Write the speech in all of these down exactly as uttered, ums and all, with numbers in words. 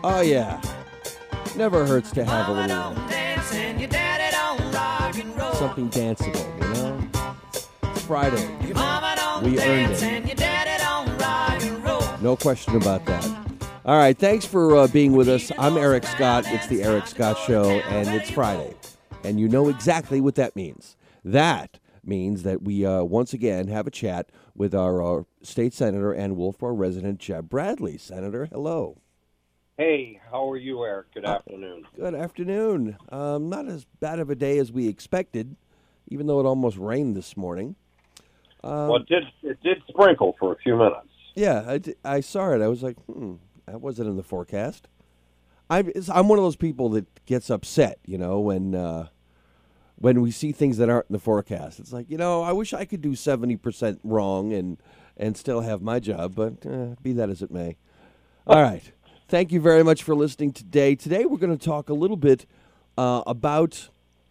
Oh, yeah. Never hurts to have a little something danceable, you know? It's Friday. We earned it. No question about that. All right, thanks for uh, being with us. I'm Eric Scott. It's the Eric Scott Show, and it's Friday. And you know exactly what that means. That means that we uh, once again have a chat with our uh, state senator and Wolfboro resident, Jeb Bradley. Senator, hello. Hey, how are you, Eric? Good afternoon. Uh, good afternoon. Um, not as bad of a day as we expected, even though it almost rained this morning. Um, well, it did, it did sprinkle for a few minutes. Yeah, I, did, I saw it. I was like, hmm, that wasn't in the forecast. I'm, I'm one of those people that gets upset, you know, when uh, when we see things that aren't in the forecast. It's like, you know, I wish I could do seventy percent wrong and, and still have my job, but uh, be that as it may. All right. Thank you very much for listening today. Today we're going to talk a little bit uh, about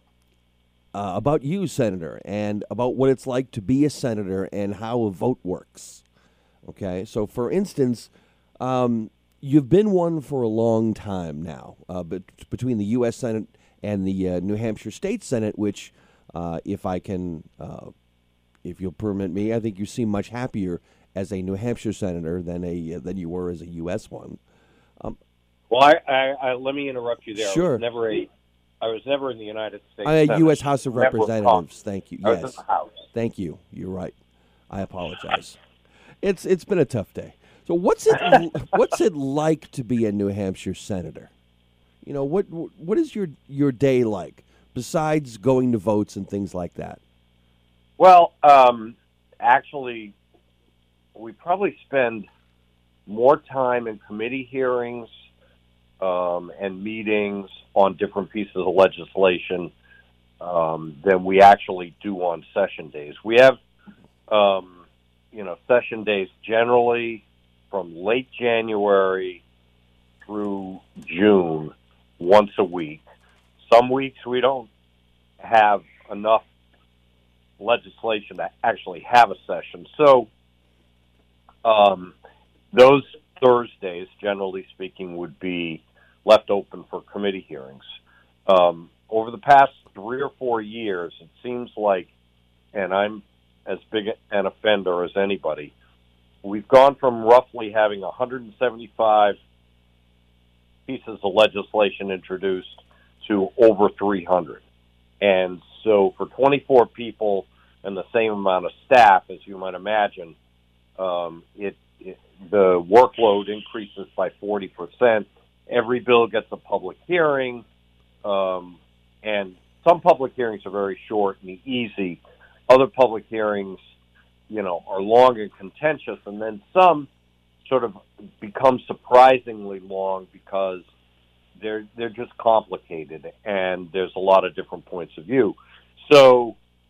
uh, about you, Senator, and about what it's like to be a senator and how a vote works. Okay, so for instance, um, you've been one for a long time now, uh, but between the U S Senate and the uh, New Hampshire State Senate, which, uh, if I can, uh, if you'll permit me, I think you seem much happier as a New Hampshire senator than a uh, than you were as a U S one. Um, well, I, I, I let me interrupt you there. Sure. I was never a, I was never in the United States. Uh, Senate. U S House of Representatives. Thank you. I was Yes. in the House. Thank you. You're right. I apologize. It's it's been a tough day. So what's it what's it like to be a New Hampshire senator? You know, what what is your your day like besides going to votes and things like that? Well, um, actually, we probably spend more time in committee hearings um, and meetings on different pieces of legislation um, than we actually do on session days. We have, um, you know, session days generally from late January through June, once a week. Some weeks we don't have enough legislation to actually have a session. So, um, those Thursdays, generally speaking, would be left open for committee hearings. Um, over the past three or four years, it seems like, and I'm as big an offender as anybody, we've gone from roughly having one hundred seventy-five pieces of legislation introduced to over three hundred. And so for twenty-four people and the same amount of staff, as you might imagine, um, it the workload increases by forty percent. Every bill gets a public hearing, um, and some public hearings are very short and easy. Other public hearings, you know, are long and contentious, and then some sort of become surprisingly long because they're they're just complicated, and there's a lot of different points of view. So,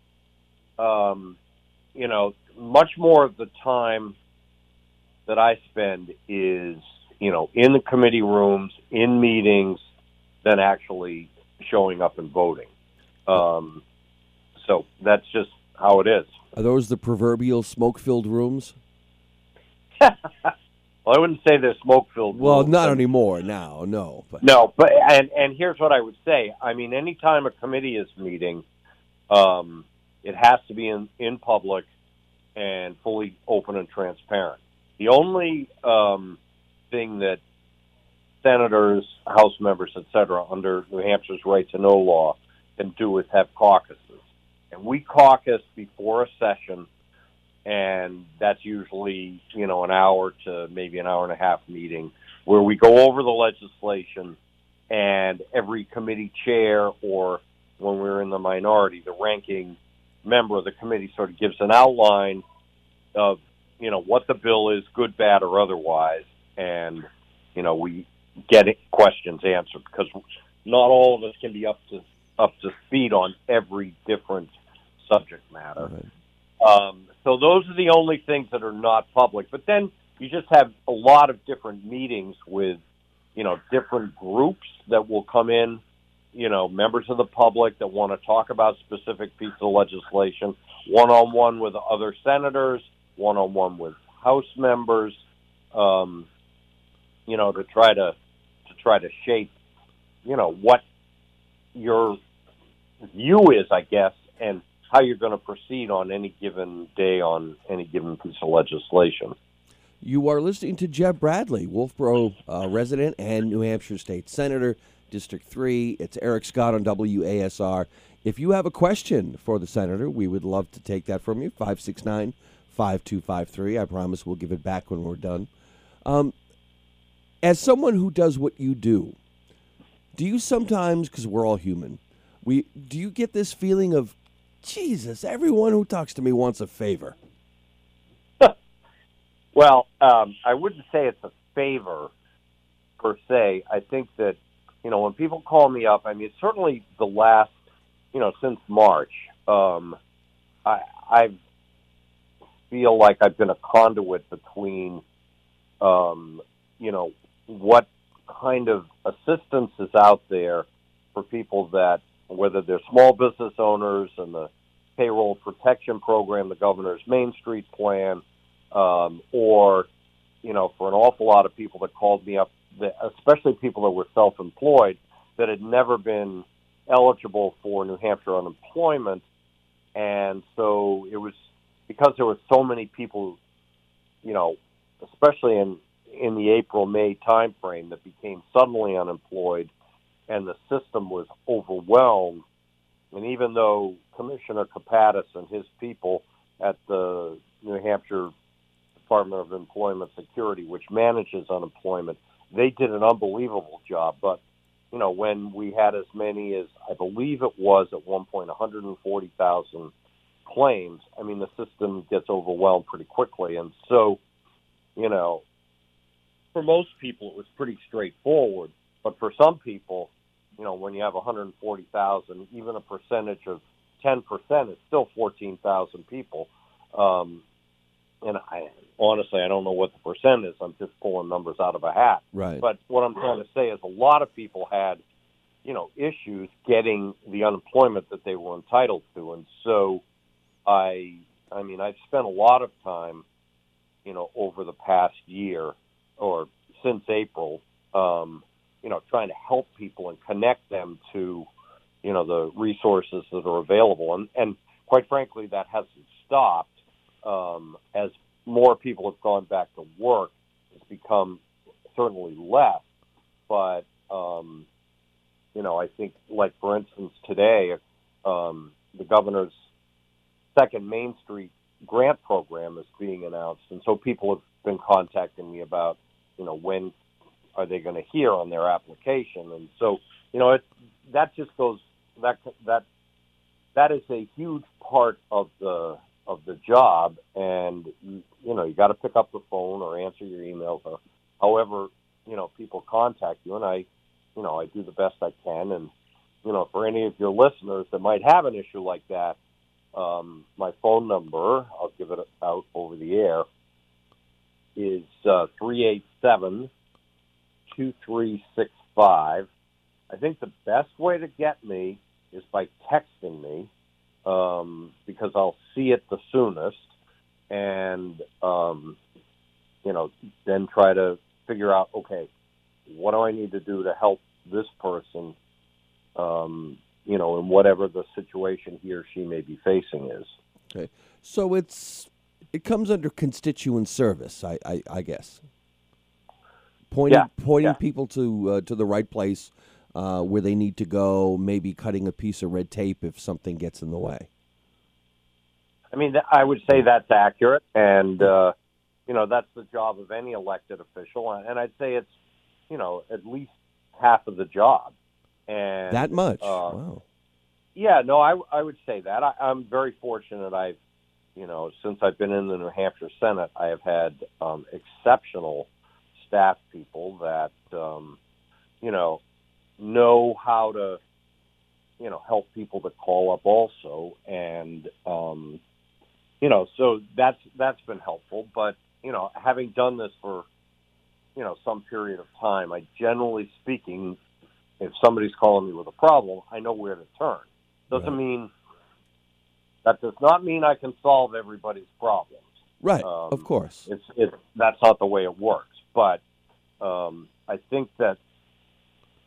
um, you know, much more of the time that I spend is, you know, in the committee rooms, in meetings, than actually showing up and voting. Um, so that's just how it is. Are those the proverbial smoke-filled rooms? Well, I wouldn't say they're smoke-filled Well, rooms. not anymore now, no. But. No, but and, and here's what I would say. I mean, anytime a committee is meeting, um, it has to be in, in public and fully open and transparent. The only um, thing that senators, House members, et cetera, under New Hampshire's right to know law can do is have caucuses. And we caucus before a session, and that's usually, you know, an hour to maybe an hour and a half meeting where we go over the legislation, and every committee chair, or when we're in the minority, the ranking member of the committee sort of gives an outline of, you know, what the bill is, good, bad, or otherwise, and, you know, we get it, questions answered, because not all of us can be up to up to speed on every different subject matter. Right. Um, so those are the only things that are not public. But then you just have a lot of different meetings with, you know, different groups that will come in, you know, members of the public that want to talk about specific pieces of legislation, one-on-one with other senators, one-on-one with House members, um, you know, to try to to try to shape, you know, what your view is, I guess, and how you're going to proceed on any given day on any given piece of legislation. You are listening to Jeb Bradley, Wolfboro uh, resident and New Hampshire State Senator, District three. It's Eric Scott on W A S R. If you have a question for the Senator, we would love to take that from you, five six nine, five two five three. I promise we'll give it back when we're done. Um, as someone who does what you do, do you sometimes, because we're all human, we do you get this feeling of, Jesus, everyone who talks to me wants a favor? Well, um, I wouldn't say it's a favor per se. I think that, you know, when people call me up, I mean, certainly the last, you know, since March, um, I, I feel like I've been a conduit between, um, you know, what kind of assistance is out there for people that, whether they're small business owners and the payroll protection program, the governor's Main Street plan, Um, or, you know, for an awful lot of people that called me up, that, especially people that were self-employed, that had never been eligible for New Hampshire unemployment. And so it was because there were so many people, you know, especially in, in the April, May timeframe that became suddenly unemployed, and the system was overwhelmed. And even though Commissioner Kapatis and his people at the New Hampshire Department of Employment Security, which manages unemployment, they did an unbelievable job. But, you know, when we had as many as, I believe it was at one point, one hundred forty thousand claims, I mean, the system gets overwhelmed pretty quickly. And so, you know, for most people, it was pretty straightforward. But for some people, you know, when you have one hundred forty thousand, even a percentage of ten percent is still fourteen thousand people. Um, and I honestly, I don't know what the percent is. I'm just pulling numbers out of a hat. Right. But what I'm trying to say is a lot of people had, you know, issues getting the unemployment that they were entitled to. And so I, I mean, I've spent a lot of time, you know, over the past year or since April, um, you know, trying to help people and connect them to, you know, the resources that are available. And, and quite frankly, that hasn't stopped. Um, as more people have gone back to work, it's become certainly less. But, um, you know, I think, like, for instance, today, um, the governor's second Main Street grant program is being announced. And so people have been contacting me about, you know, when are they going to hear on their application. And so, you know, it, that just goes, that, that, that is a huge part of the, of the job. And, you, you know, you got to pick up the phone or answer your emails or however, you know, people contact you. And I, you know, I do the best I can. And, you know, for any of your listeners that might have an issue like that, um, my phone number, I'll give it out over the air, is uh, three eight seven, two three six five. I think the best way to get me is by texting me, um, because I'll see it the soonest, and, um, you know, then try to figure out, okay, what do I need to do to help this person, um, you know, in whatever the situation he or she may be facing is. Okay. So it's it comes under constituent service, I, I, I guess. Pointing Yeah, pointing yeah. people to uh, to the right place uh, where they need to go, maybe cutting a piece of red tape if something gets in the way. I mean, th- I would say that's accurate, and, uh, you know, that's the job of any elected official, and, and I'd say it's, you know, at least half of the job. And That much? Uh, Wow. Yeah, no, I, I would say that. I, I'm very fortunate. I've, you know, since I've been in the New Hampshire Senate, I have had um, exceptional staff people that, um, you know, know how to, you know, help people to call up also. And, um, you know, so that's that's been helpful. But, you know, having done this for, you know, some period of time, I generally speaking, if somebody's calling me with a problem, I know where to turn. Doesn't Right. mean, that does not mean I can solve everybody's problems. Right, Um, of course. It's, it's, that's not the way it works. But um, I think that,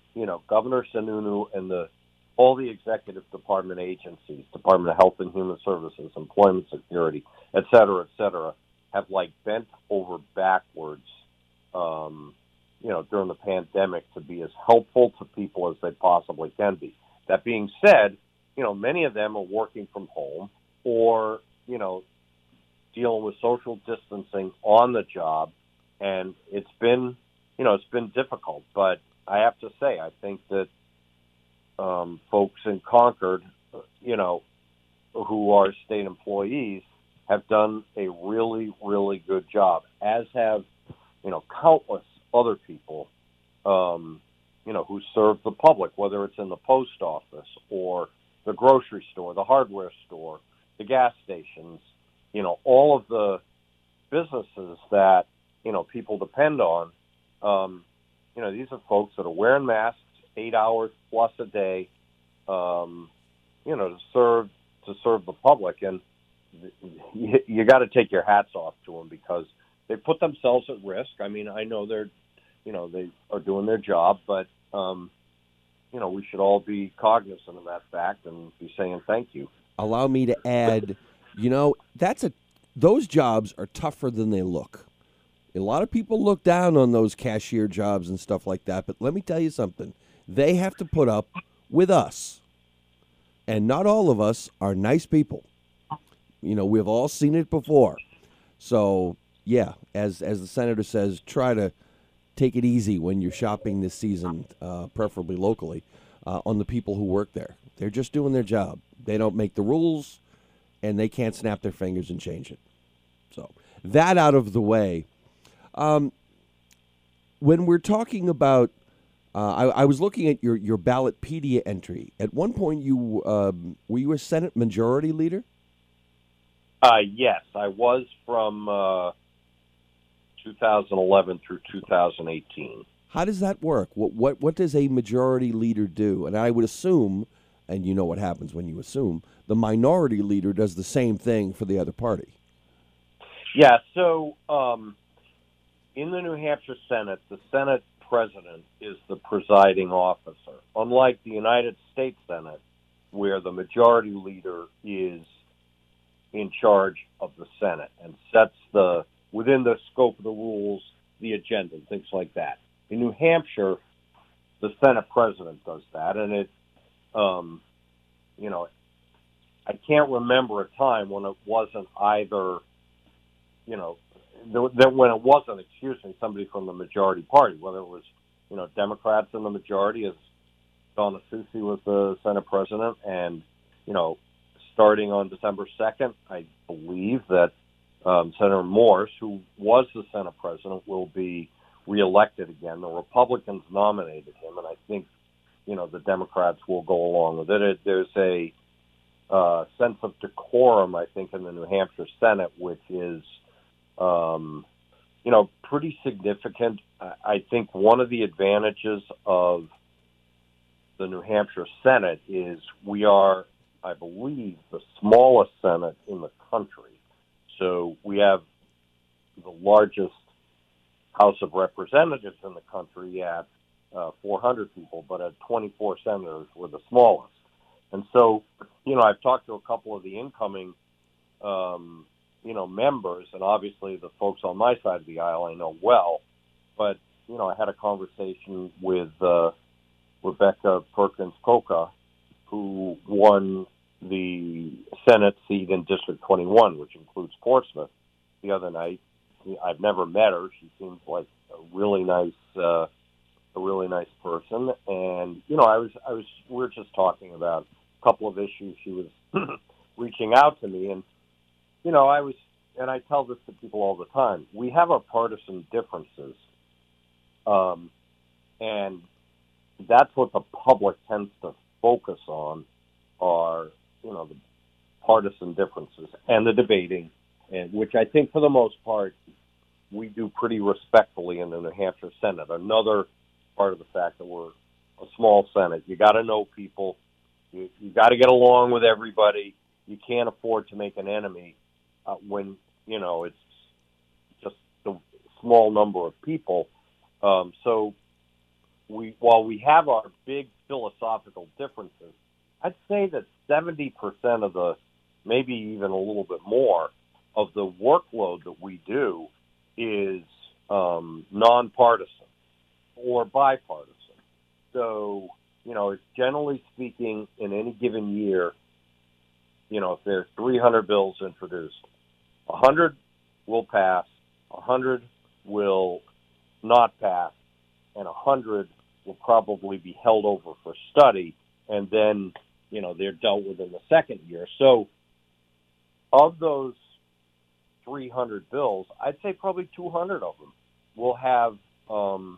you know, Governor Sununu and the all the executive department agencies, Department of Health and Human Services, Employment Security, et cetera, et cetera, have like bent over backwards, um, you know, during the pandemic to be as helpful to people as they possibly can be. That being said, you know, many of them are working from home or, you know, dealing with social distancing on the job, and it's been, you know, it's been difficult. But I have to say, I think that um, folks in Concord, you know, who are state employees, have done a really, really good job, as have, you know, countless other people, um, you know, who serve the public, whether it's in the post office or the grocery store, the hardware store, the gas stations, you know, all of the businesses that, you know, people depend on. Um, you know, these are folks that are wearing masks eight hours plus a day, um, you know, to serve to serve the public. And you, you got to take your hats off to them because they put themselves at risk. I mean, I know they're, you know, they are doing their job, but, um, you know, we should all be cognizant of that fact and be saying thank you. Allow me to add, you know, that's a those jobs are tougher than they look. A lot of people look down on those cashier jobs and stuff like that, but let me tell you something. They have to put up with us. And not all of us are nice people. You know, we've all seen it before. So, yeah, as as the senator says, try to take it easy when you're shopping this season, uh, preferably locally, uh, on the people who work there. They're just doing their job. They don't make the rules, and they can't snap their fingers and change it. So, that out of the way. Um, when we're talking about, uh, I, I was looking at your, your Ballotpedia entry. At one point, you um, were you a Senate Majority Leader? Uh, yes, I was from uh, two thousand eleven through two thousand eighteen. How does that work? What, what what does a Majority Leader do? And I would assume, and you know what happens when you assume, the Minority Leader does the same thing for the other party. Yeah, so um, in the New Hampshire Senate, the Senate President is the presiding officer. Unlike the United States Senate, where the Majority Leader is in charge of the Senate and sets the, within the scope of the rules, the agenda, things like that. In New Hampshire, the Senate President does that, and it, um, you know, I can't remember a time when it wasn't either, you know, that when it wasn't, excuse me, somebody from the majority party, whether it was, you know, Democrats in the majority, as Donna Soucy was the Senate President, and, you know, starting on December second, I believe that um, Senator Morse, who was the Senate President, will be reelected again. The Republicans nominated him, and I think, you know, the Democrats will go along with it. There's a uh, sense of decorum, I think, in the New Hampshire Senate, which is, um, you know, pretty significant. I think one of the advantages of the New Hampshire Senate is we are, I believe, the smallest Senate in the country. So we have the largest House of Representatives in the country at uh, four hundred people, but at twenty-four senators, we're the smallest. And so, you know, I've talked to a couple of the incoming, um, you know, members, and obviously the folks on my side of the aisle I know well. But, you know, I had a conversation with uh, Rebecca Perkins Coca, who won the Senate seat in District twenty-one, which includes Portsmouth, the other night. I've never met her. She seems like a really nice, uh, a really nice person. And you know, I was, I was, we were just talking about a couple of issues. She was reaching out to me, and you know, I was, and I tell this to people all the time. We have our partisan differences, um, and that's what the public tends to focus on. Are you know the partisan differences and the debating, and which I think for the most part we do pretty respectfully in the New Hampshire Senate. Another part of the fact that we're a small Senate, you got to know people, you, you got to get along with everybody. You can't afford to make an enemy uh, when you know it's just a small number of people. Um, so we while we have our big philosophical differences, I'd say that seventy percent of the, maybe even a little bit more, of the workload that we do is um, nonpartisan or bipartisan. So, you know, it's generally speaking, in any given year, you know, if there's three hundred bills introduced, one hundred will pass, one hundred will not pass, and one hundred will probably be held over for study, and then, you know, they're dealt with in the second year. So of those three hundred bills, I'd say probably two hundred of them will have um,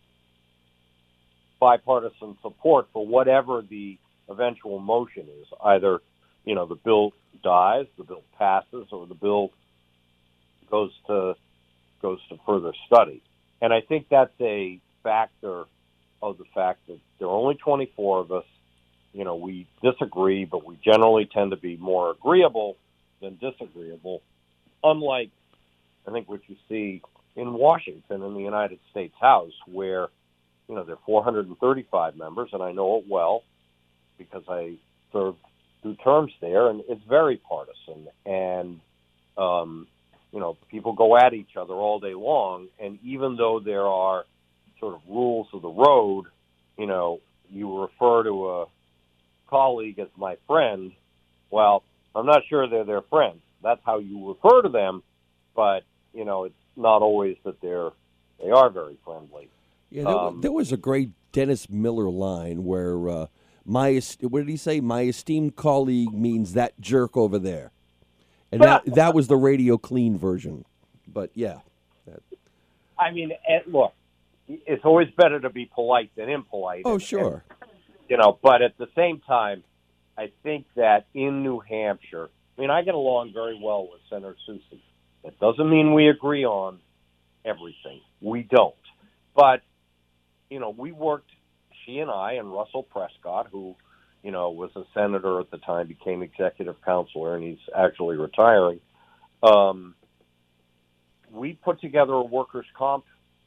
bipartisan support for whatever the eventual motion is. Either, you know, the bill dies, the bill passes, or the bill goes to goes to further study. And I think that's a factor of the fact that there are only twenty-four of us. You know, we disagree, but we generally tend to be more agreeable than disagreeable, unlike, I think, what you see in Washington in the United States House, where, you know, there are four hundred thirty-five members, and I know it well because I served two terms there, and it's very partisan. And, um, you know, people go at each other all day long, and even though there are sort of rules of the road, you know, you refer to a colleague as my friend, well, I'm not sure they're their friends. That's how you refer to them, but, you know, it's not always that they're, they are very friendly. Yeah, there, Um, there was a great Dennis Miller line where uh, my est- what did he say? My esteemed colleague means that jerk over there, and that that was the Radio Clean version. But yeah, that. I mean, and look, it's always better to be polite than impolite. Oh, and, sure. and, you know, but at the same time, I think that in New Hampshire, I mean, I get along very well with Senator Soucy. That doesn't mean we agree on everything. We don't. But, you know, we worked, she and I and Russell Prescott, who, you know, was a senator at the time, became executive counselor, and he's actually retiring. Um, we put together a workers' comp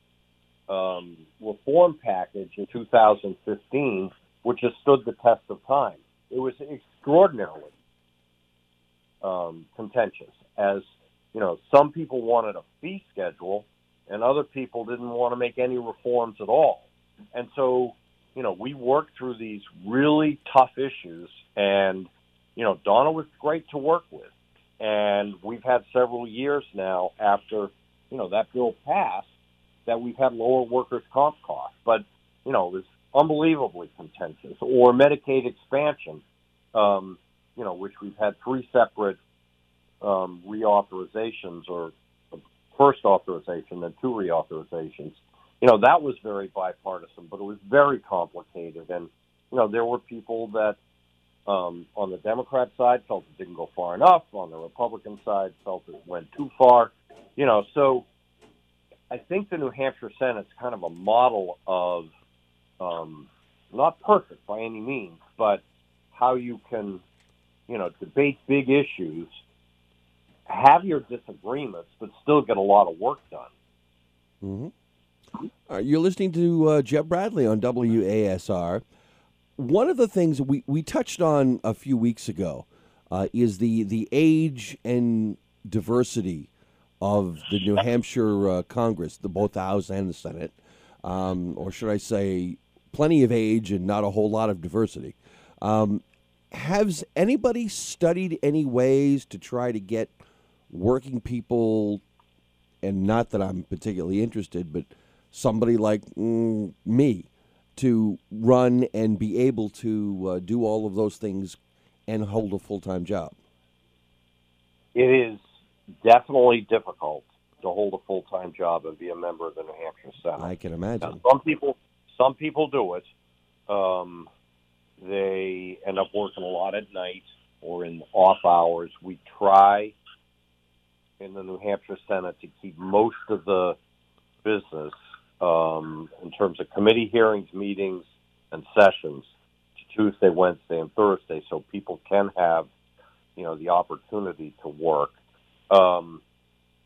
um, reform package in two thousand fifteen, which has stood the test of time. It was extraordinarily um, contentious, as, you know, some people wanted a fee schedule and other people didn't want to make any reforms at all. And so, you know, we worked through these really tough issues, and, you know, Donna was great to work with. And we've had several years now after, you know, that bill passed that we've had lower workers' comp costs. But, you know, it was unbelievably contentious. Or Medicaid expansion, um, you know, which we've had three separate um, reauthorizations, or first authorization, then two reauthorizations. You know, that was very bipartisan, but it was very complicated. And, you know, there were people that um, on the Democrat side felt it didn't go far enough. On the Republican side felt it went too far. You know, so I think the New Hampshire Senate's kind of a model of, um, not perfect by any means, but how you can, you know, debate big issues, have your disagreements, but still get a lot of work done. Mm-hmm. All right, you're listening to uh, Jeb Bradley on W A S R. One of the things we, we touched on a few weeks ago uh, is the, the age and diversity of the New Hampshire uh, Congress, the both the House and the Senate, um, or should I say plenty of age and not a whole lot of diversity. Um, has anybody studied any ways to try to get working people, and not that I'm particularly interested, but somebody like mm, me, to run and be able to uh, do all of those things and hold a full-time job? It is definitely difficult to hold a full-time job and be a member of the New Hampshire Senate. I can imagine. Now, some people, some people do it. Um, they end up working a lot at night or in off hours. We try in the New Hampshire Senate to keep most of the business um, in terms of committee hearings, meetings, and sessions to Tuesday, Wednesday, and Thursday, so people can have, you know, the opportunity to work. Um,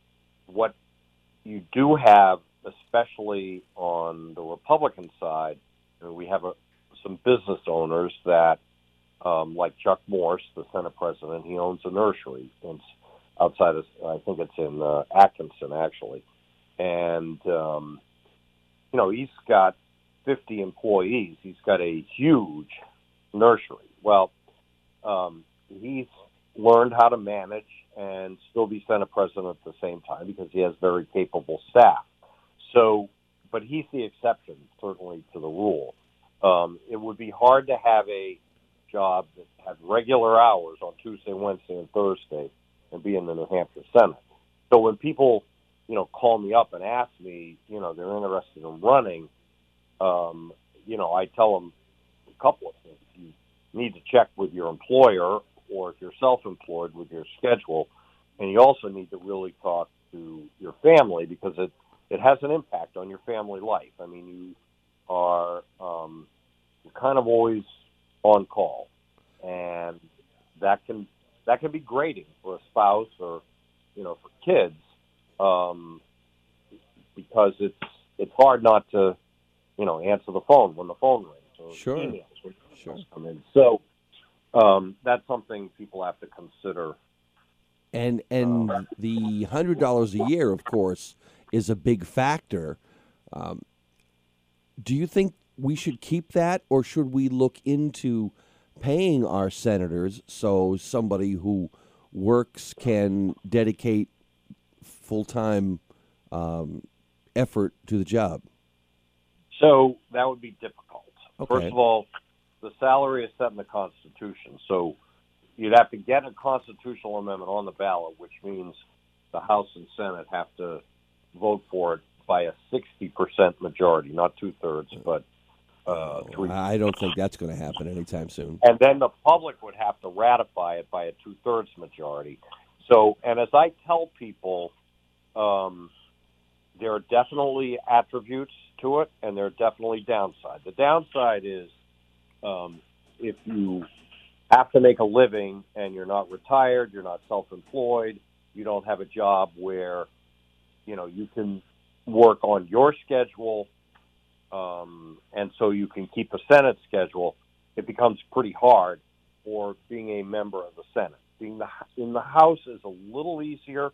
what you do have, especially on the Republican side, And we have a, some business owners that, um, like Chuck Morse, the Senate president, he owns a nursery in, outside of, I think it's in uh, Atkinson, actually. And, um, you know, he's got fifty employees. He's got a huge nursery. Well, um, he's learned how to manage and still be Senate president at the same time because he has very capable staff. So, but he's the exception, certainly, to the rule. Um, it would be hard to have a job that had regular hours on Tuesday, Wednesday, and Thursday and be in the New Hampshire Senate. So when people, you know, call me up and ask me, you know, they're interested in running, um, you know, I tell them a couple of things. You need to check with your employer, or if you're self-employed, with your schedule, and you also need to really talk to your family because it, it has an impact on your family life. I mean, you are um, you're kind of always on call, and that can that can be grating for a spouse or, you know, for kids, um, because it's it's hard not to, you know, answer the phone when the phone rings or Sure. emails when Sure. emails come in. So um, that's something people have to consider. And and Um, the hundred dollars a year, of course, is a big factor. Um, do you think we should keep that, or should we look into paying our senators so somebody who works can dedicate full time um, effort to the job? So that would be difficult. Okay. First of all, the salary is set in the Constitution, so you'd have to get a constitutional amendment on the ballot, which means the House and Senate have to vote for it by a sixty percent majority, not two-thirds, but uh, three. I don't think that's going to happen anytime soon. And then the public would have to ratify it by a two-thirds majority. So, and as I tell people, um, there are definitely attributes to it, and there are definitely downsides. The downside is um, if you have to make a living and you're not retired, you're not self-employed, you don't have a job where, you know, you can work on your schedule, um, and so you can keep a Senate schedule, it becomes pretty hard for being a member of the Senate. Being the, in the House is a little easier,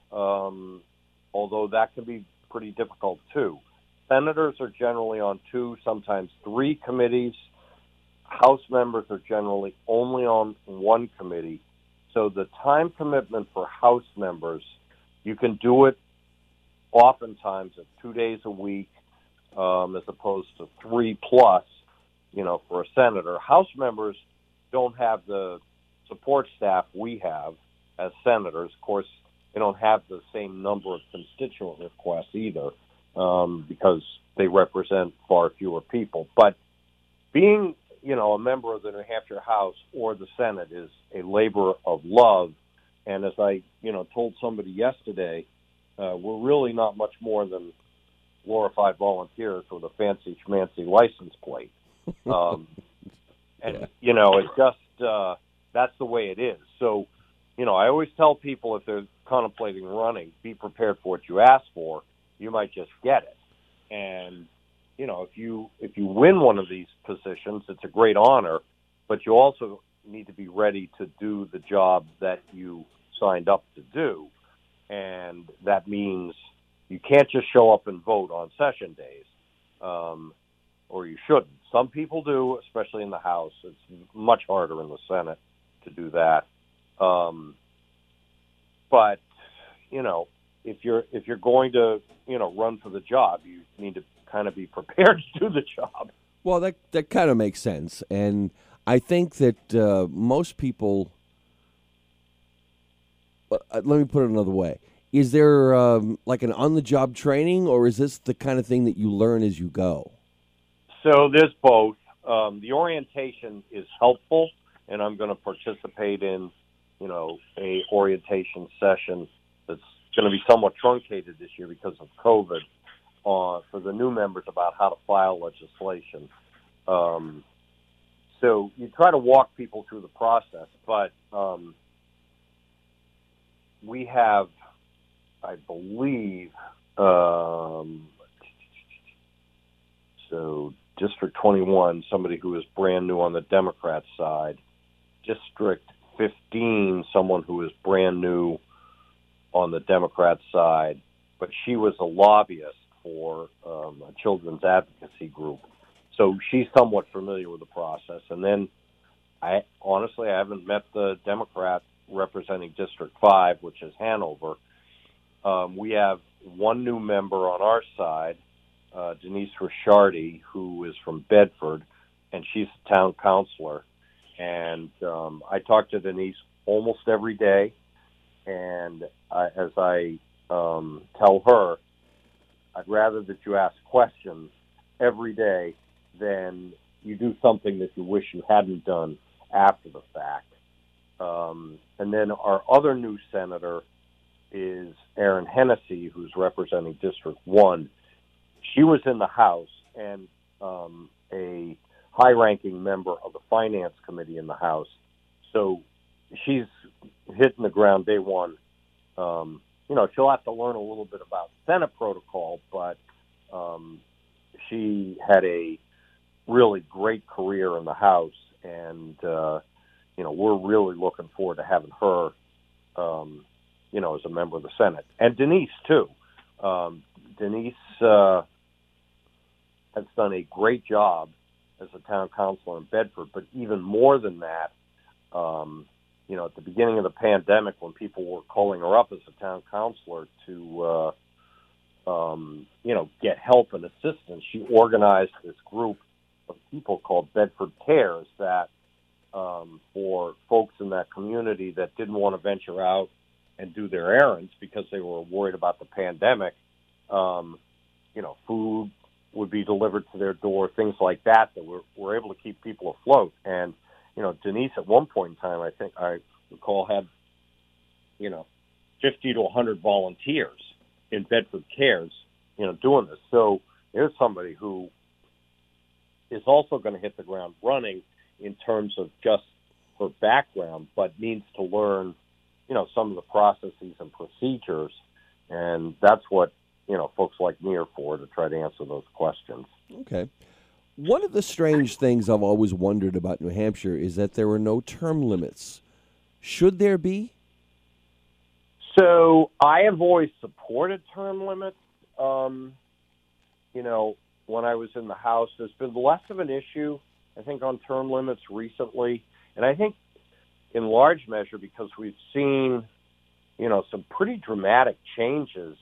um, although that can be pretty difficult too. Senators are generally on two, sometimes three committees. House members are generally only on one committee. So the time commitment for House members, you can do it oftentimes at two days a week, um, as opposed to three plus, you know, for a senator. House members don't have the support staff we have as senators. Of course, they don't have the same number of constituent requests either, um, because they represent far fewer people. But being, you know, a member of the New Hampshire House or the Senate is a labor of love. And as I, you know, told somebody yesterday, uh, we're really not much more than glorified volunteers with a fancy schmancy license plate. Um, and, Yeah. you know, it's just, uh, that's the way it is. So, you know, I always tell people if they're contemplating running, be prepared for what you ask for. You might just get it. And, you know, if you if you win one of these positions, it's a great honor, but you also need to be ready to do the job that you signed up to do. And that means you can't just show up and vote on session days, um, or you shouldn't. Some people do, especially in the House. It's much harder in the Senate to do that. Um, but, you know, if you're if you're going to, you know, run for the job, you need to kind of be prepared to do the job. Well, that that kind of makes sense, and I think that uh, most people. Uh, let me put it another way: is there um, like an on-the-job training, or is this the kind of thing that you learn as you go? So there's both. Um, the orientation is helpful, and I'm going to participate in, you know, a orientation session that's going to be somewhat truncated this year because of COVID, uh, for the new members about how to file legislation. Um, so you try to walk people through the process, but um, we have, I believe, um, so District twenty-one, somebody who is brand new on the Democrat side. District fifteen, someone who is brand new on the Democrat side, but she was a lobbyist for um, a children's advocacy group. So she's somewhat familiar with the process. And then I honestly, I haven't met the Democrat representing District five, which is Hanover. Um, we have one new member on our side, uh, Denise Ricciardi, who is from Bedford, and she's a town councilor. And um, I talk to Denise almost every day, and I, as I um, tell her, I'd rather that you ask questions every day than you do something that you wish you hadn't done after the fact. Um, and then our other new senator is Erin Hennessy, who's representing District one. She was in the House and um, a high-ranking member of the Finance Committee in the House. So she's hitting the ground day one. Um, you know, she'll have to learn a little bit about Senate protocol, but um, she had a really great career in the House, and, uh, you know, we're really looking forward to having her, um, you know, as a member of the Senate. And Denise, too. Um, Denise uh, has done a great job as a town councilor in Bedford, but even more than that, um, you know, at the beginning of the pandemic when people were calling her up as a town councilor to, uh, um, you know, get help and assistance, she organized this group of people called Bedford Cares that um, for folks in that community that didn't want to venture out and do their errands because they were worried about the pandemic, um, you know, food would be delivered to their door, things like that, that were, were able to keep people afloat. And, you know, Denise at one point in time, I think I recall, had, you know, fifty to one hundred volunteers in Bedford Cares, you know, doing this. So there's somebody who is also going to hit the ground running in terms of just her background, but needs to learn, you know, some of the processes and procedures. And that's what, you know, folks like me are for, to try to answer those questions. Okay. One of the strange things I've always wondered about New Hampshire is that there are no term limits. Should there be? So I have always supported term limits. Um, you know, when I was in the House, there's been less of an issue, I think, on term limits recently. And I think in large measure because we've seen, you know, some pretty dramatic changes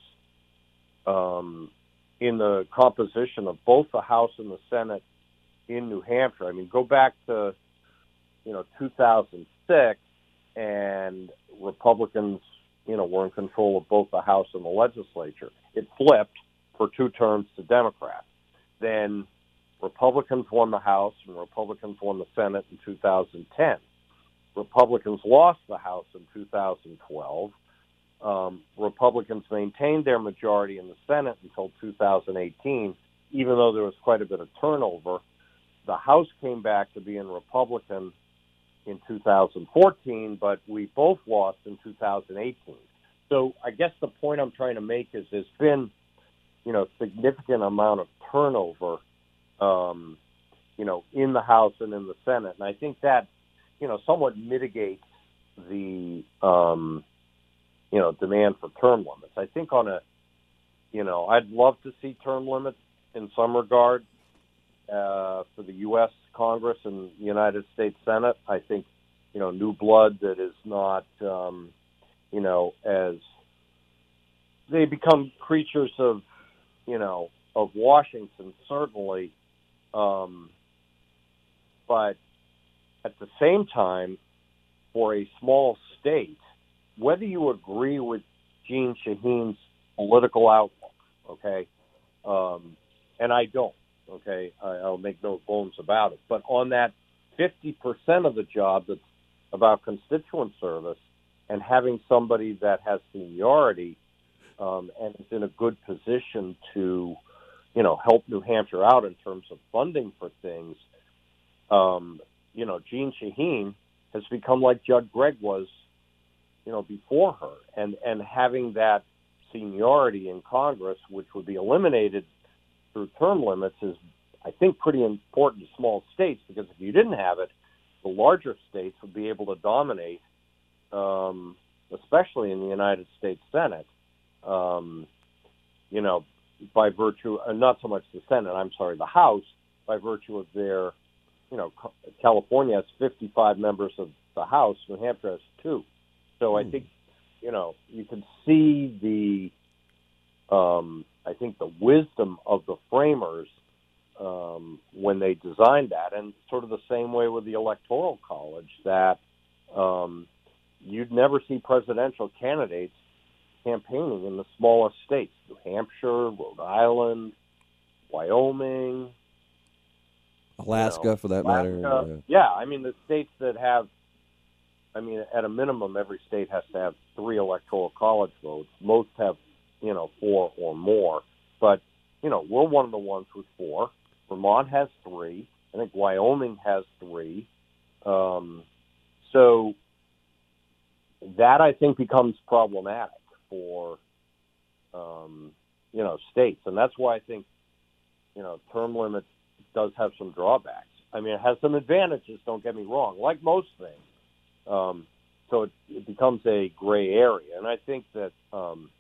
um, in the composition of both the House and the Senate in New Hampshire. I mean, go back to, you know, two thousand six, and Republicans, you know, were in control of both the House and the legislature. It flipped for two terms to Democrats. Then Republicans won the House and Republicans won the Senate in two thousand ten. Republicans lost the House in two thousand twelve. Um, Republicans maintained their majority in the Senate until two thousand eighteen, even though there was quite a bit of turnover. The House came back to being Republican in two thousand fourteen, but we both lost in two thousand eighteen. So I guess the point I'm trying to make is there's been, you know, significant amount of turnover, um, you know, in the House and in the Senate. And I think that, you know, somewhat mitigates the, um, you know, demand for term limits. I think on a, you know, I'd love to see term limits in some regard uh, for the U S Congress and the United States Senate. I think, you know, new blood that is not, um, you know, as they become creatures of, you know, of Washington, certainly. Um, but at the same time, for a small state, whether you agree with Jeanne Shaheen's political outlook, okay, um, and I don't, okay, I, I'll make no bones about it, but on that fifty percent of the job that's about constituent service and having somebody that has seniority um, and is in a good position to, you know, help New Hampshire out in terms of funding for things, um, you know, Jeanne Shaheen has become like Judd Gregg was, you know, before her. And, and having that seniority in Congress, which would be eliminated through term limits, is, I think, pretty important to small states, because if you didn't have it, the larger states would be able to dominate, um, especially in the United States Senate, um, you know, by virtue, uh, not so much the Senate, I'm sorry, the House, by virtue of their, you know, California has fifty-five members of the House, New Hampshire has two. So mm. I think, you know, you can see the, um, I think the wisdom of the framers um, when they designed that, and sort of the same way with the Electoral College, that um, you'd never see presidential candidates campaigning in the smallest states, New Hampshire, Rhode Island, Wyoming, Alaska, you know, for that Alaska. matter. Yeah. yeah, I mean, the states that have, I mean, at a minimum, every state has to have three electoral college votes. Most have, you know, four or more. But, you know, we're one of the ones with four. Vermont has three. I think Wyoming has three. Um, so that, I think, becomes problematic for, um, you know, states. And that's why I think, you know, term limit does have some drawbacks. I mean, it has some advantages, don't get me wrong, like most things. Um, so it, it becomes a gray area. And I think that, um,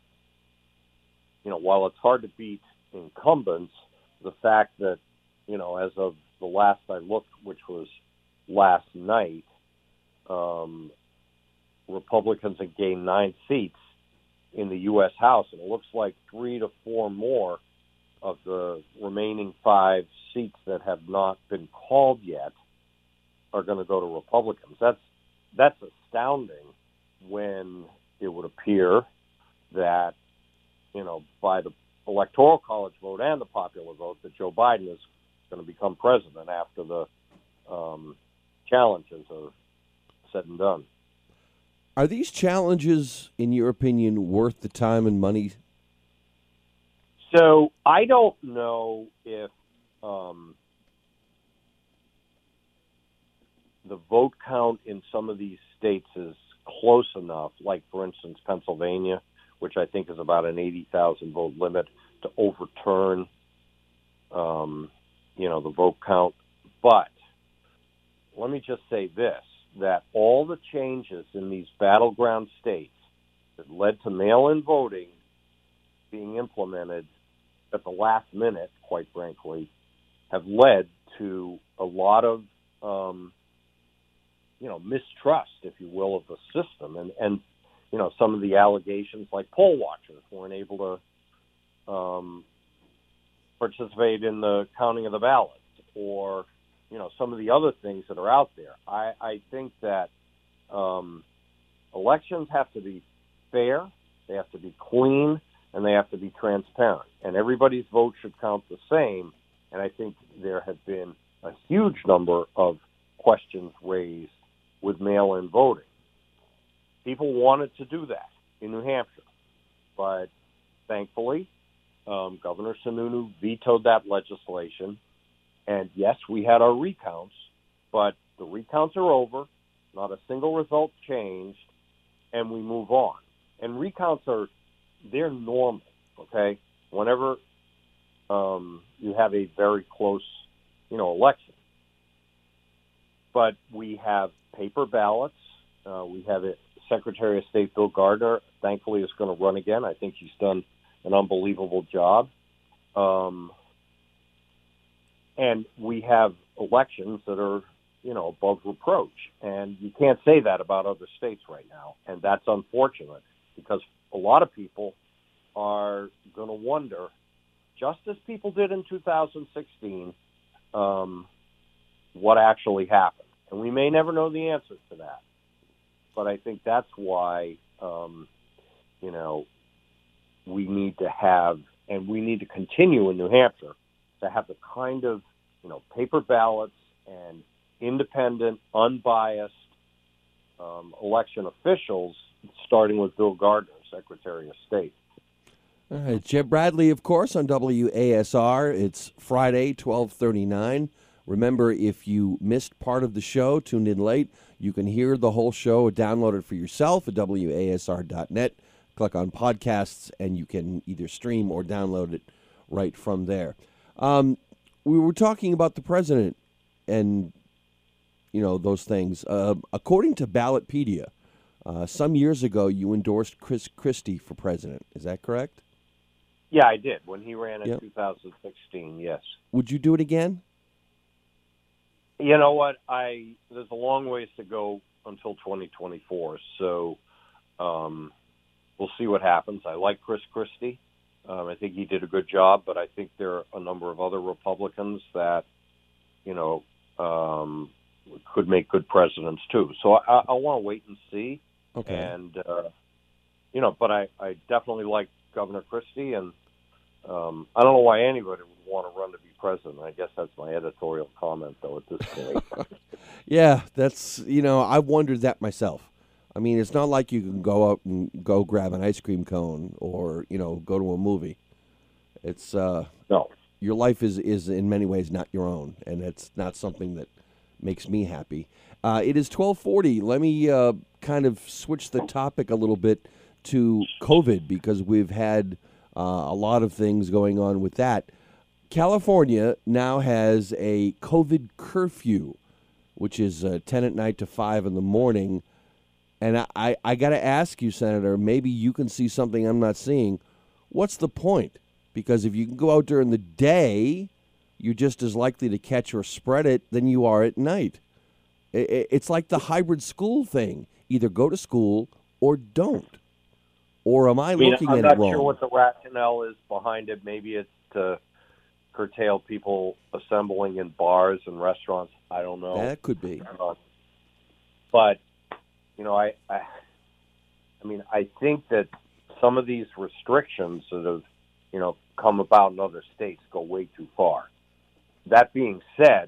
you know, while it's hard to beat incumbents, the fact that, you know, as of the last I looked, which was last night, um, Republicans have gained nine seats in the U S House, and it looks like three to four more of the remaining five seats that have not been called yet are going to go to Republicans. That's that's astounding, when it would appear that, you know, by the Electoral College vote and the popular vote, that Joe Biden is going to become president after the um, challenges are said and done. Are these challenges, in your opinion, worth the time and money? So I don't know if um, the vote count in some of these states is close enough, like, for instance, Pennsylvania, which I think is about an eighty thousand vote limit, to overturn, um, you know, the vote count. But let me just say this, that all the changes in these battleground states that led to mail-in voting being implemented at the last minute, quite frankly, have led to a lot of, um, you know, mistrust, if you will, of the system. And, and, you know, some of the allegations, like poll watchers weren't able to um, participate in the counting of the ballots, or, you know, some of the other things that are out there. I, I think that um, elections have to be fair, they have to be clean, and they have to be transparent. And everybody's vote should count the same. And I think there have been a huge number of questions raised with mail-in voting. People wanted to do that in New Hampshire, but thankfully, um, Governor Sununu vetoed that legislation. And yes, we had our recounts, but the recounts are over. Not a single result changed, and we move on. And recounts are, they're normal, okay? Whenever um, you have a very close, you know, election. But we have paper ballots. Uh, we have it. Secretary of State Bill Gardner, thankfully, is going to run again. I think he's done an unbelievable job. Um, and we have elections that are, you know, above reproach. And you can't say that about other states right now. And that's unfortunate, because a lot of people are going to wonder, just as people did in two thousand sixteen, um, what actually happened. And we may never know the answers to that. But I think that's why, um, you know, we need to have, and we need to continue in New Hampshire to have the kind of, you know, paper ballots and independent, unbiased um, election officials, starting with Bill Gardner, Secretary of State. All right, Jeb Bradley, of course, on W A S R. It's Friday, twelve thirty-nine. Remember, if you missed part of the show, tuned in late, you can hear the whole show or download it for yourself at W A S R dot net. Click on podcasts, and you can either stream or download it right from there. Um, we were talking about the president and, you know, those things. Uh, according to Ballotpedia, uh, some years ago, you endorsed Chris Christie for president. Is that correct? Yeah, I did. When he ran in Yep. two thousand sixteen, yes. Would you do it again? You know what? I There's a long ways to go until twenty twenty-four, so um, we'll see what happens. I like Chris Christie. Um, I think he did a good job, but I think there are a number of other Republicans that, you know, um, could make good presidents too. So I, I want to wait and see. Okay. And, uh, you know, but I, I definitely like Governor Christie, and um, I don't know why anybody would want to run to be president. I guess that's my editorial comment, though, at this point. Yeah, that's, you know, I wondered that myself. I mean, it's not like you can go out and go grab an ice cream cone or, you know, go to a movie. It's, uh, No. your life is, is in many ways not your own, and it's not something that makes me happy. Uh, it is twelve forty. Let me uh, kind of switch the topic a little bit to COVID, because we've had uh, a lot of things going on with that. California now has a COVID curfew, which is uh, ten at night to five in the morning. And I, I, I got to ask you, Senator, maybe you can see something I'm not seeing. What's the point? Because if you can go out during the day, you're just as likely to catch or spread it than you are at night. It, it, it's like the hybrid school thing. Either go to school or don't. Or am I, I mean, looking I'm at not it wrong? sure what the rationale is behind it. Maybe it's to curtail people assembling in bars and restaurants. I don't know. That could be. Uh, but, you know, I, I, I mean, I think that some of these restrictions that have, you know, come about in other states go way too far. That being said,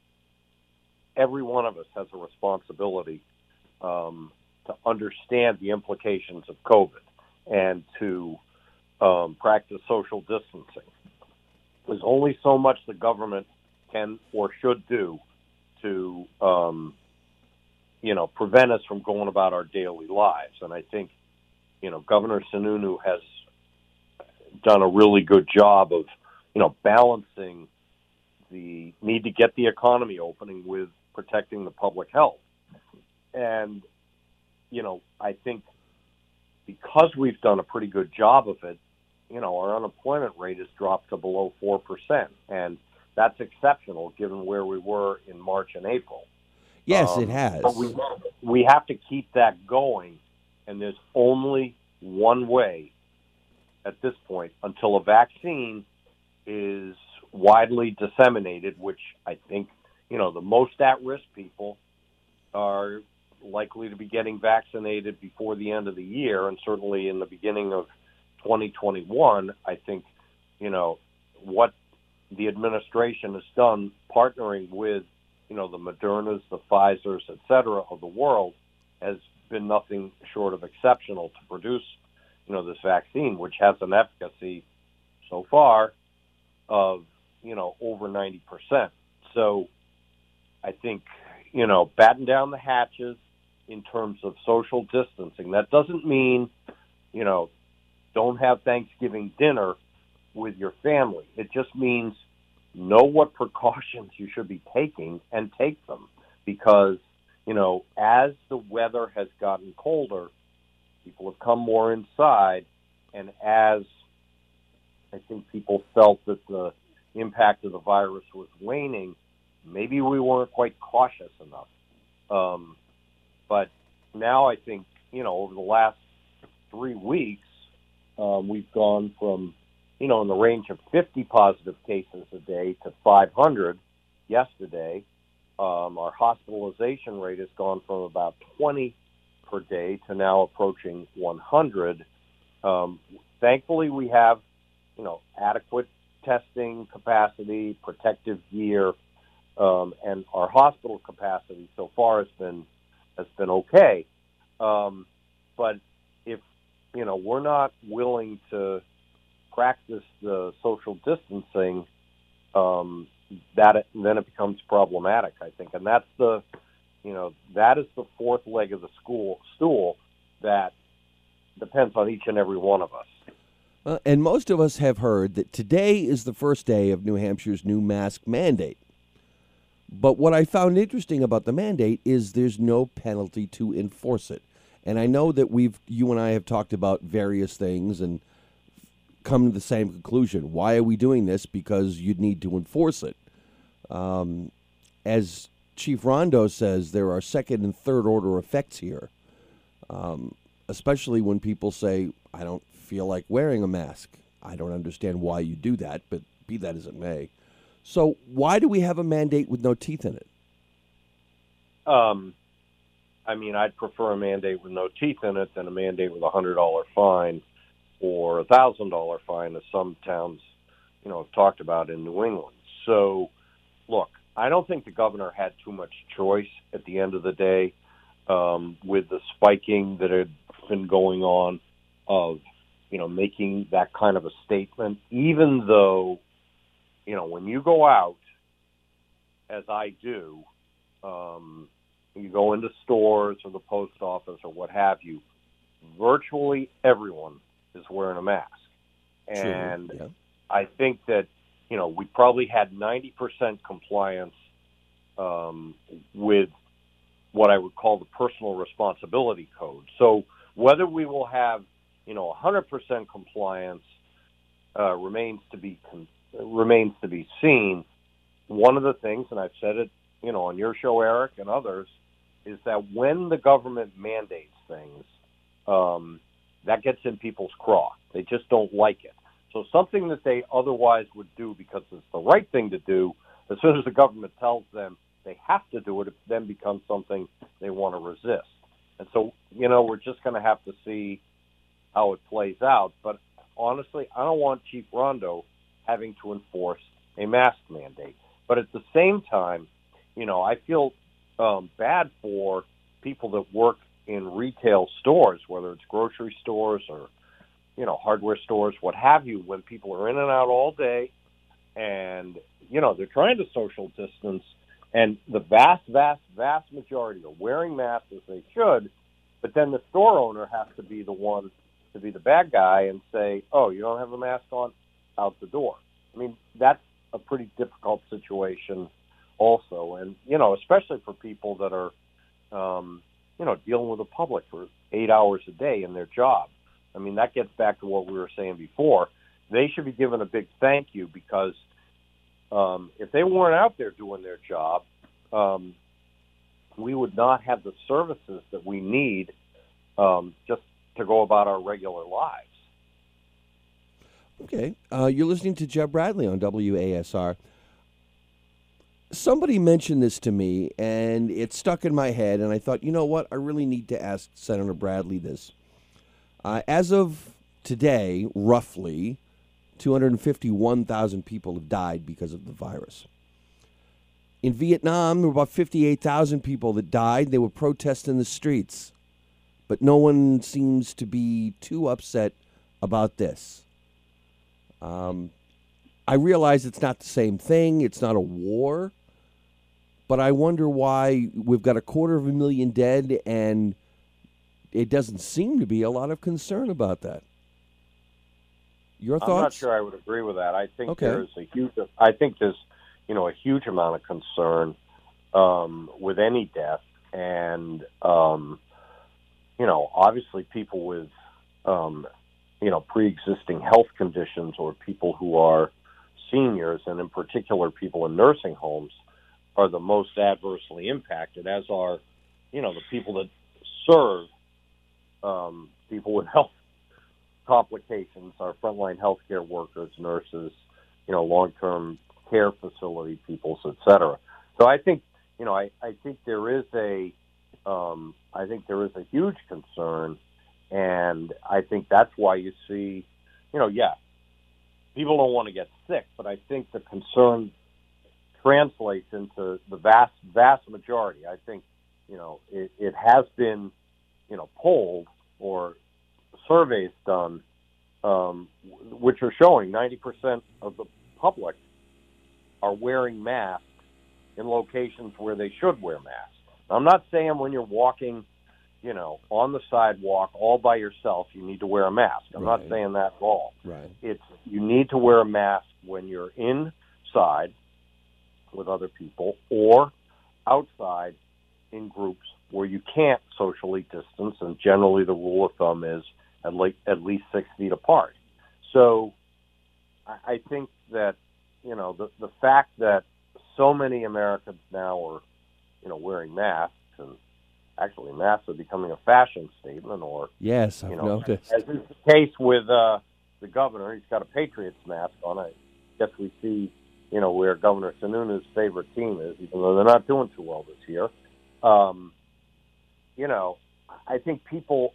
every one of us has a responsibility um, to understand the implications of COVID and to um, practice social distancing. There's only so much the government can or should do to, um, you know, prevent us from going about our daily lives. And I think, you know, Governor Sununu has done a really good job of, you know, balancing the need to get the economy opening with protecting the public health. And, you know, I think because we've done a pretty good job of it, you know, our unemployment rate has dropped to below four percent. And that's exceptional given where we were in March and April. Yes, Um, it has. But we, we have to keep that going, and there's only one way at this point until a vaccine is widely disseminated, which I think, you know, the most at-risk people are likely to be getting vaccinated before the end of the year, and certainly in the beginning of twenty twenty-one. I think, you know, what the administration has done, partnering with, you know, the Modernas, the Pfizers, et cetera, of the world, has been nothing short of exceptional to produce, you know, this vaccine, which has an efficacy so far of, you know, over ninety percent. So I think, you know, batten down the hatches in terms of social distancing. That doesn't mean, you know, don't have Thanksgiving dinner with your family. It just means know what precautions you should be taking and take them, because, you know, as the weather has gotten colder, people have come more inside, and as I think people felt that the impact of the virus was waning, maybe we weren't quite cautious enough. Um, but now I think, you know, over the last three weeks, um, we've gone from, you know, in the range of fifty positive cases a day to five hundred yesterday. Um, our hospitalization rate has gone from about twenty per day to now approaching one hundred. Um, thankfully, we have, you know, adequate testing capacity, protective gear, um, and our hospital capacity so far has been has been okay. Um, but if, you know, we're not willing to practice the social distancing, um, that it, then it becomes problematic, I think. And that's the, you know, that is the fourth leg of the school stool that depends on each and every one of us. Uh, and most of us have heard that today is the first day of New Hampshire's new mask mandate. But what I found interesting about the mandate is there's no penalty to enforce it. And I know that we've, you and I have talked about various things and come to the same conclusion. Why are we doing this? Because you'd need to enforce it. Um, as Chief Rondo says, there are second and third order effects here, um, especially when people say, I don't feel like wearing a mask. I don't understand why you do that, but be that as it may. So why do we have a mandate with no teeth in it? Um, I mean, I'd prefer a mandate with no teeth in it than a mandate with a one hundred dollars fine or a one thousand dollars fine, as some towns, you know, have talked about in New England. So, look, I don't think the governor had too much choice at the end of the day um, with the spiking that had been going on of, you know, making that kind of a statement, even though, you know, when you go out, as I do, um, you go into stores or the post office or what have you, virtually everyone is wearing a mask. And True, yeah. I think that, you know, we probably had ninety percent compliance um, with what I would call the personal responsibility code. So whether we will have, you know, one hundred percent compliance uh, remains to be con- remains to be seen. One of the things, and I've said it, you know, on your show, Eric, and others, is that when the government mandates things, um, that gets in people's craw. They just don't like it. So something that they otherwise would do because it's the right thing to do, as soon as the government tells them they have to do it, it then becomes something they want to resist. And so, you know, we're just going to have to see how it plays out. But honestly, I don't want Chief Rondo having to enforce a mask mandate. But at the same time, you know, I feel um, bad for people that work in retail stores, whether it's grocery stores or, you know, hardware stores, what have you, when people are in and out all day and, you know, they're trying to social distance, and the vast, vast, vast majority are wearing masks as they should, but then the store owner has to be the one to be the bad guy and say, oh, you don't have a mask on? Out the door. I mean, that's a pretty difficult situation also. And, you know, especially for people that are, um, you know, dealing with the public for eight hours a day in their job. I mean, that gets back to what we were saying before. They should be given a big thank you because um, if they weren't out there doing their job, um, we would not have the services that we need um, just to go about our regular lives. Okay. Uh, you're listening to Jeb Bradley on W A S R. Somebody mentioned this to me, and it stuck in my head, and I thought, you know what? I really need to ask Senator Bradley this. Uh, as of today, roughly, two hundred fifty-one thousand people have died because of the virus. In Vietnam, there were about fifty-eight thousand people that died. They were protesting in the streets. But no one seems to be too upset about this. Um, I realize it's not the same thing. It's not a war. But I wonder why we've got a quarter of a million dead, and it doesn't seem to be a lot of concern about that. Your thoughts? I'm not sure I would agree with that. I think Okay. there's a huge. I think there's, you know, a huge amount of concern um, with any death, and um, you know, obviously people with, um, you know, pre-existing health conditions or people who are seniors, and in particular people in nursing homes, are the most adversely impacted, as are, you know, the people that serve um, people with health complications, our frontline healthcare workers, nurses, you know, long-term care facility peoples, et cetera. So I think, you know, I, I think there is a, um, I think there is a huge concern, and I think that's why you see, you know, yeah, people don't want to get sick, but I think the concern translates into the vast, vast majority. I think, you know, it, it has been, you know, polled or surveys done, um, which are showing ninety percent of the public are wearing masks in locations where they should wear masks. I'm not saying when you're walking, you know, on the sidewalk all by yourself, you need to wear a mask. I'm Right. not saying that at all. Right. It's you need to wear a mask when you're inside with other people or outside in groups where you can't socially distance, and generally the rule of thumb is at least, at least six feet apart. So I, I think that, you know, the, the fact that so many Americans now are, you know, wearing masks, and actually masks are becoming a fashion statement, or, Yes, I've you know, noticed. as is the case with uh, the governor, he's got a Patriots mask on. I guess we see, you know, where Governor Sununu's favorite team is, even though they're not doing too well this year. Um, you know, I think people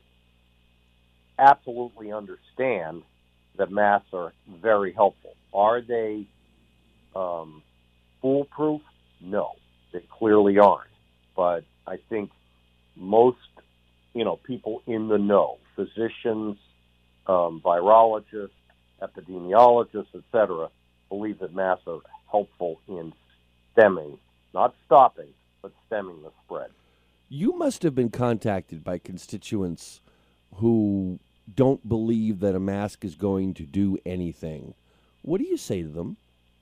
absolutely understand that masks are very helpful. Are they um, foolproof? No, they clearly aren't. But I think most, you know, people in the know, physicians, um, virologists, epidemiologists, et cetera, believe that masks are helpful in stemming, not stopping, but stemming the spread. You must have been contacted by constituents who don't believe that a mask is going to do anything. What do you say to them?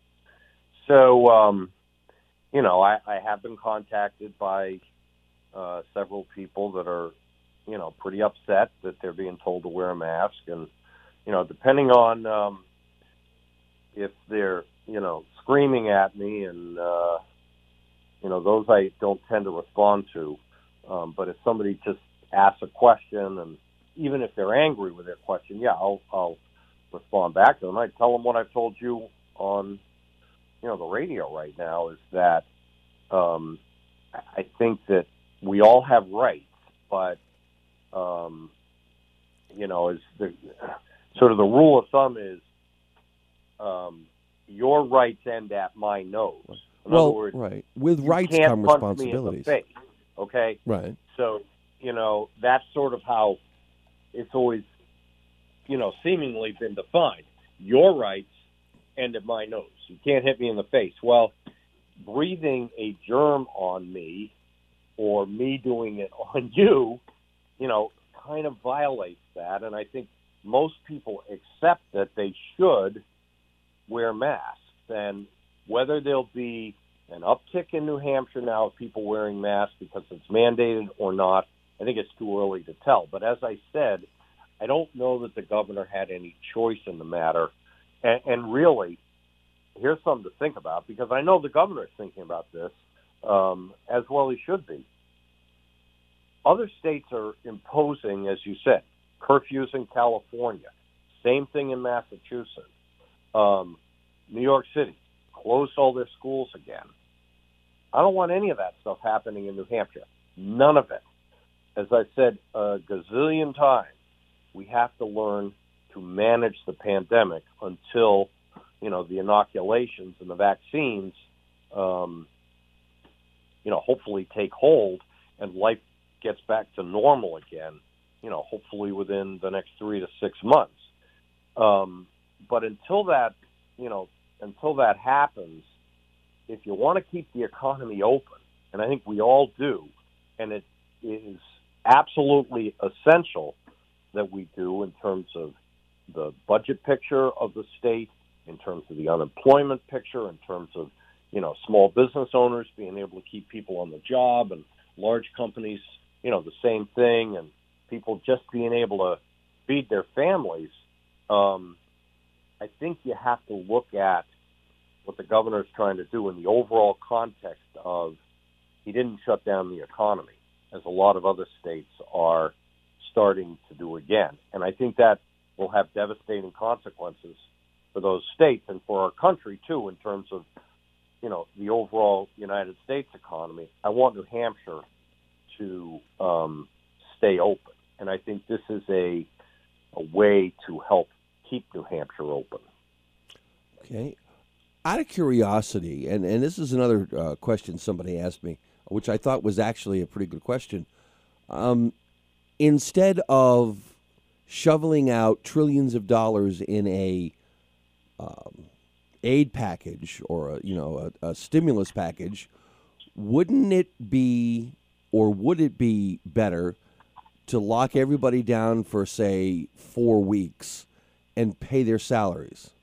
So, um, you know, I, I have been contacted by uh, several people that are, you know, pretty upset that they're being told to wear a mask. And, you know, depending on um, if they're, you know, screaming at me, and, uh, you know, those I don't tend to respond to. Um, but if somebody just asks a question, and even if they're angry with their question, yeah, I'll, I'll respond back to them. I tell them what I've told you on, you know, the radio right now, is that um, I think that we all have rights, but, um, you know, is the sort of the rule of thumb is um, your rights end at my nose. In well, other words, right. With you rights can't come punch me in the responsibilities. face, okay? Right. So, you know, that's sort of how it's always, you know, seemingly been defined. Your rights end at my nose. You can't hit me in the face. Well, breathing a germ on me or me doing it on you, you know, kind of violates that. And I think most people accept that they should wear masks. And whether there'll be an uptick in New Hampshire now of people wearing masks because it's mandated or not, I think it's too early to tell. But as I said, I don't know that the governor had any choice in the matter. And, and really, here's something to think about, because I know the governor is thinking about this, um, as well he should be. Other states are imposing, as you said, curfews in California. Same thing in Massachusetts. Um, New York City closed all their schools again. I don't want any of that stuff happening in New Hampshire. None of it. As I said a gazillion times, we have to learn to manage the pandemic until, you know, the inoculations and the vaccines, um, you know, hopefully take hold and life gets back to normal again, you know, hopefully within the next three to six months. Um, but until that, you know, until that happens, if you want to keep the economy open, and I think we all do, and it is absolutely essential that we do in terms of the budget picture of the state, in terms of the unemployment picture, in terms of, you know, small business owners being able to keep people on the job, and large companies, you know, the same thing, and people just being able to feed their families. Um, I think you have to look at what the governor is trying to do in the overall context of he didn't shut down the economy, as a lot of other states are starting to do again. And I think that will have devastating consequences for those states and for our country, too, in terms of, you know, the overall United States economy. I want New Hampshire to um, stay open. And I think this is a, a way to help keep New Hampshire open. Okay. Out of curiosity, and, and this is another uh, question somebody asked me, which I thought was actually a pretty good question. Um, instead of shoveling out trillions of dollars in a um, aid package or a, you know a, a stimulus package, wouldn't it be, or would it be better to lock everybody down for, say, four weeks and pay their salaries?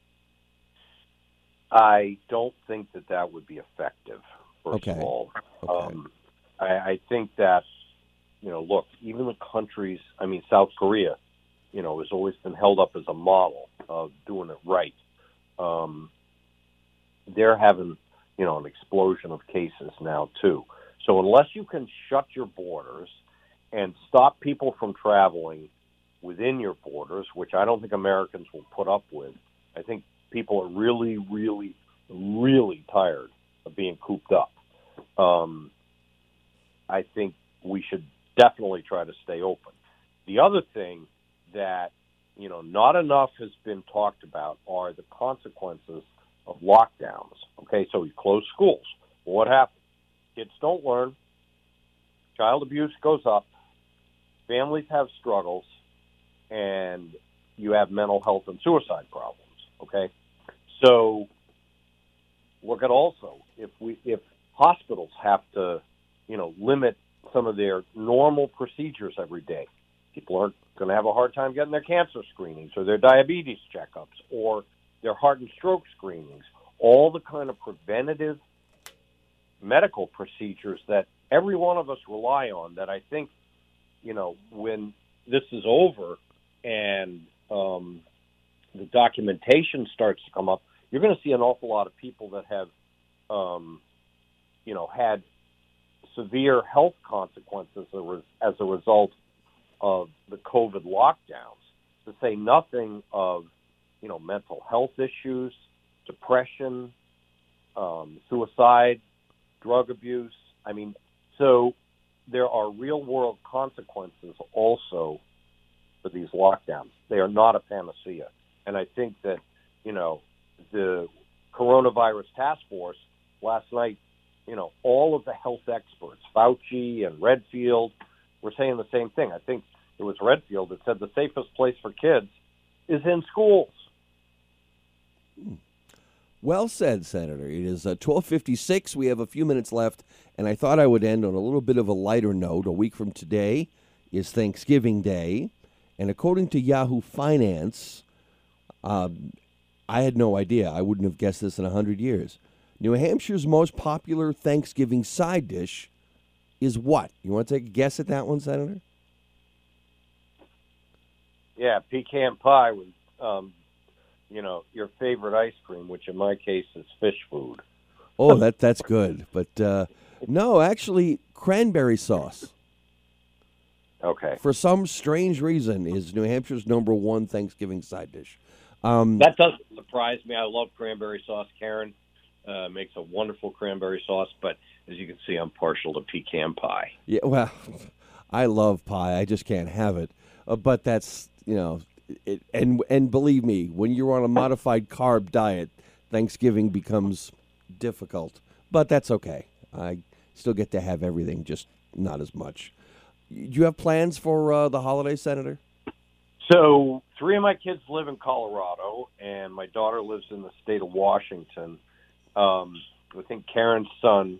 I don't think that that would be effective, first Okay. of all. Okay. Um, I, I think that, you know, look, even the countries, I mean, South Korea, you know, has always been held up as a model of doing it right. Um, they're having, you know, an explosion of cases now, too. So unless you can shut your borders and stop people from traveling within your borders, which I don't think Americans will put up with, I think people are really, really, really tired of being cooped up. Um, I think we should definitely try to stay open. The other thing that, you know, not enough has been talked about are the consequences of lockdowns. Okay, so we close schools. Well, what happens? Kids don't learn. Child abuse goes up. Families have struggles. And you have mental health and suicide problems. Okay, so look at also if we if hospitals have to, you know, limit some of their normal procedures every day, people are going to have a hard time getting their cancer screenings or their diabetes checkups or their heart and stroke screenings, all the kind of preventative medical procedures that every one of us rely on. That I think, you know, when this is over and um, the documentation starts to come up, you're going to see an awful lot of people that have, um, you know, had severe health consequences as a result of the COVID lockdowns, to say nothing of, you know, mental health issues, depression, um, suicide, drug abuse. I mean, so there are real-world consequences also for these lockdowns. They are not a panacea. And I think that, you know, the coronavirus task force last night, you know, all of the health experts, Fauci and Redfield, were saying the same thing. I think it was Redfield that said the safest place for kids is in schools. Well said, Senator. It is uh, twelve fifty-six. We have a few minutes left, and I thought I would end on a little bit of a lighter note. A week from today is Thanksgiving Day, and according to Yahoo Finance, um, I had no idea. I wouldn't have guessed this in one hundred years. New Hampshire's most popular Thanksgiving side dish is what? You want to take a guess at that one, Senator? Yeah, pecan pie with, um, you know, your favorite ice cream, which in my case is fish food. Oh, that that's good. But uh, no, actually, cranberry sauce. Okay. For some strange reason, is New Hampshire's number one Thanksgiving side dish. Um, that doesn't surprise me. I love cranberry sauce. Karen uh, makes a wonderful cranberry sauce, but as you can see, I'm partial to pecan pie. Yeah, well, I love pie. I just can't have it. Uh, but that's, you know, it, and and believe me, when you're on a modified carb diet, Thanksgiving becomes difficult. But that's okay. I still get to have everything, just not as much. Do you have plans for uh, the holiday, Senator? So three of my kids live in Colorado, and my daughter lives in the state of Washington. Um, I think Karen's son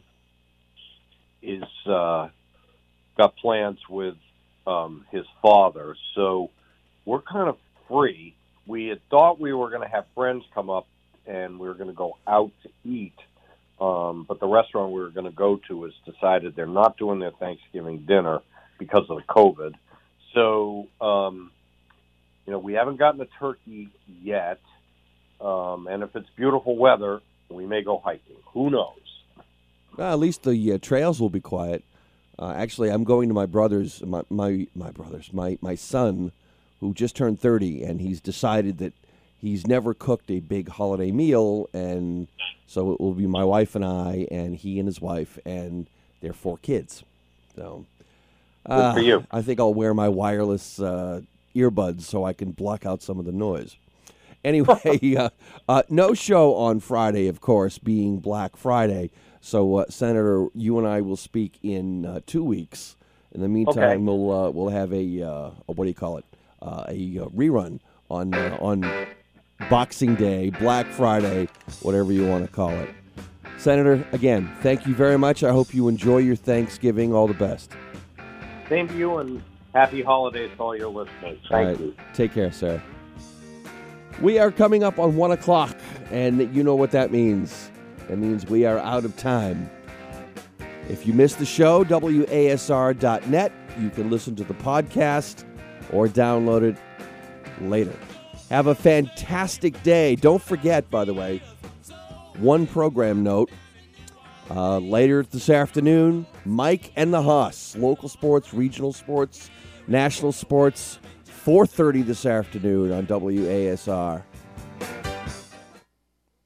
is uh, got plans with um, his father. So we're kind of free. We had thought we were going to have friends come up, and we were going to go out to eat. Um, but the restaurant we were going to go to has decided they're not doing their Thanksgiving dinner because of the COVID. So, um, you know, we haven't gotten a turkey yet. Um, and if it's beautiful weather, we may go hiking. Who knows? Well, at least the uh, trails will be quiet. Uh, actually, I'm going to my brother's, my my, my brother's, my, my son, who just turned thirty, and he's decided that he's never cooked a big holiday meal, and so it will be my wife and I, and he and his wife, and their four kids. So, uh, Good for you. I think I'll wear my wireless uh, earbuds so I can block out some of the noise. Anyway, uh, uh, no show on Friday, of course, being Black Friday. So, uh, Senator, you and I will speak in uh, two weeks. In the meantime, Okay. we'll uh, we'll have a, uh, a what do you call it? Uh, a uh, rerun on uh, on Boxing Day, Black Friday, whatever you want to call it. Senator, again, thank you very much. I hope you enjoy your Thanksgiving. All the best. Same to you, and happy holidays to all your listeners. Thank All right. you. Take care, sir. We are coming up on one o'clock, and you know what that means. That means we are out of time. If you missed the show, W A S R dot net. You can listen to the podcast or download it later. Have a fantastic day. Don't forget, by the way, one program note. Uh, later this afternoon, Mike and the Hoss, local sports, regional sports, national sports, four thirty this afternoon on W A S R.